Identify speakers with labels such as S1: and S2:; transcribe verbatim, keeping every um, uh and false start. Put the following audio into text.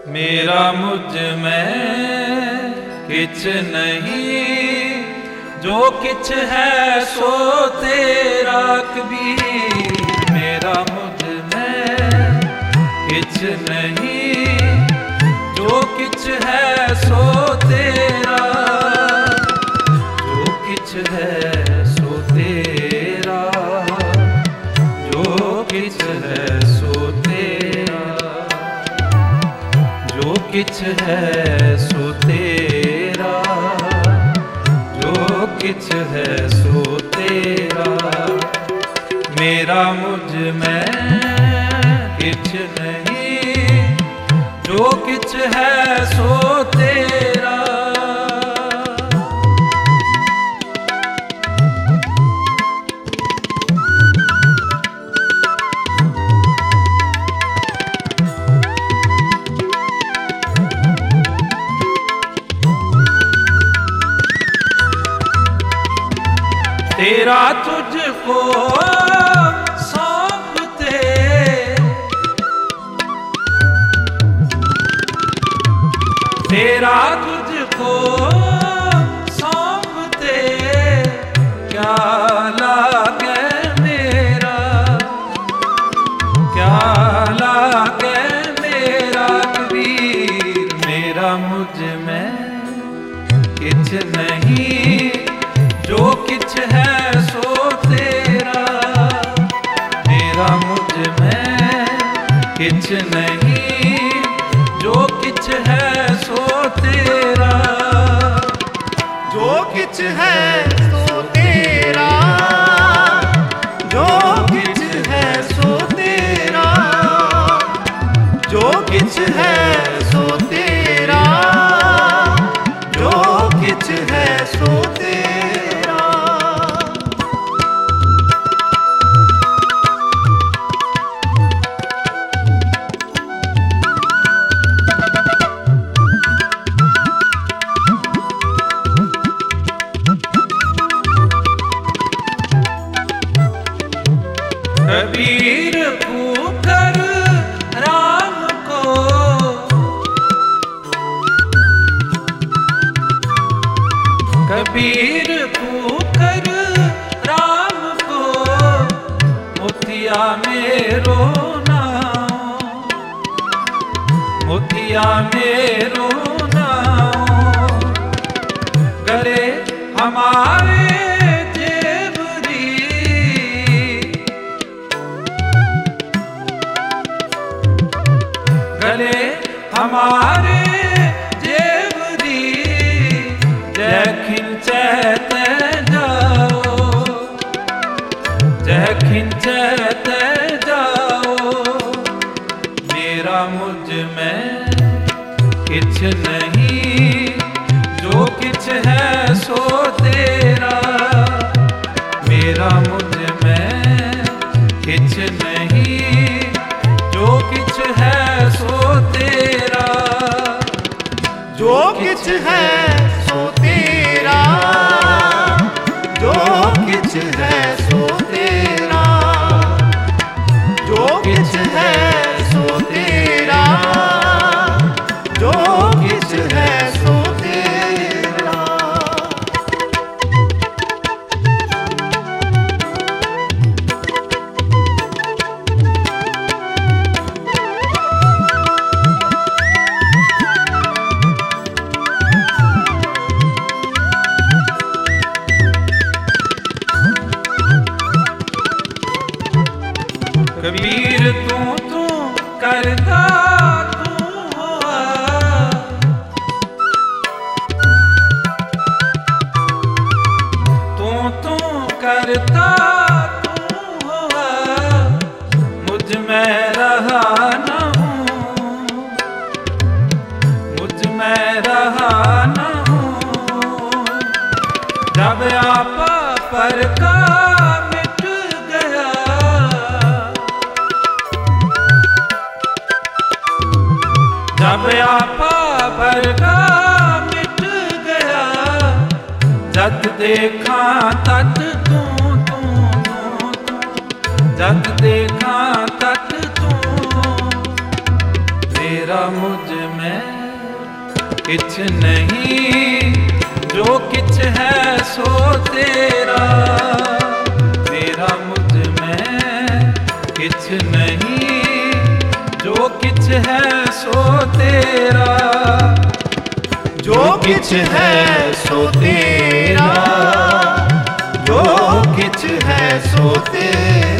S1: मेरा मुझ में किछ नहीं, जो किछ है सो तेरा कबीर। मेरा मुझ में किछ नहीं, जो किछ है सो तेरा, जो किछ है सो तेरा, जो किछ है सो तेरा, जो किछ है सो तेरा, जो किछ है सो तेरा। मेरा मुझ में किछ नहीं, जो किछ है सो तेरा। तेरा तुझको सौंपते, तेरा तुझको सौंपते, क्या लागे मेरा, क्या लागे मेरा कबीर। मेरा मुझ में किछ नहीं, जो किछ है सो तेरा। मेरा मुझ में किछ नहीं, जो किछ है सो तेरा,
S2: जो किछ है सो तेरा, जो किछ है सो तेरा, जो किछ है सो तेरा, जो किछ है सो तेरा।
S1: कबीर पुकार राम को, कबीर पुकार राम को, मोतिया मेरो नाम, मोतिया मेरो नाम। गले हमारे गले हमारे जेवरी, जय खिंचते जाओ, जय खिंचते जाओ। मेरा मुझ में किछ नहीं, जो किछ है सो तेरा। मेरा मुझ में किछ नहीं, जो किछ है सो तेरा,
S2: जो किछ है सो तेरा, जो किछ है सो तेरा, जो किछ है सो तेरा, जो किछ है सो तेरा।
S1: कबीर तू तू करता तू हुआ, तू तू करता तू हुआ, मुझ में रहा न हूँ, मुझ में रहा न हूँ। जब आपा पर का जब आपा बरगा मिट गया, जग देखा तत तू तू तू तू, जग देखा तत तू। तेरा मुझ में किछ नहीं, जो किछ है सो तेरा। तेरा मुझ में किछ नहीं, जो किछ है सो तेरा।
S2: जो किछ है सो तेरा, जो किछ है सो तेरा।